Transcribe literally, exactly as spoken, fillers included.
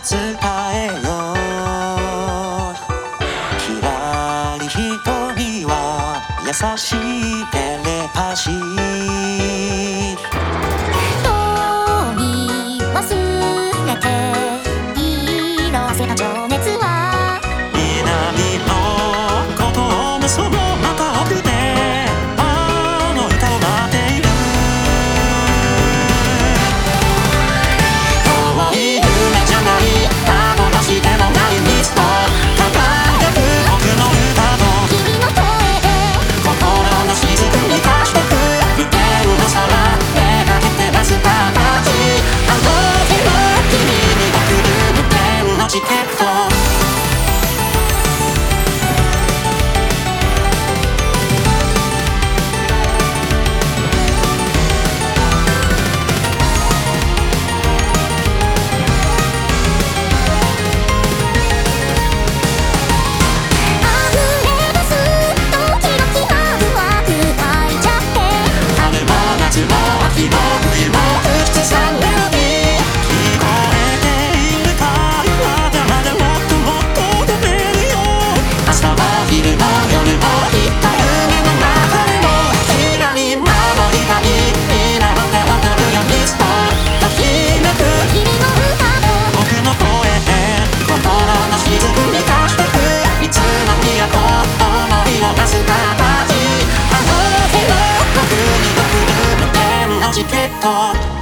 伝えよう。ひらり瞳は優しいテレパシー。 通り忘れて色あせた情熱は南のことを結ぼうまた奥であの歌を待っている。遠い夢じゃないたどらしてもない道と輝く僕の歌と君の声で心の雫に貸してく無限の空めがけて出す形。あの日の君に送る無限のチケット。チケット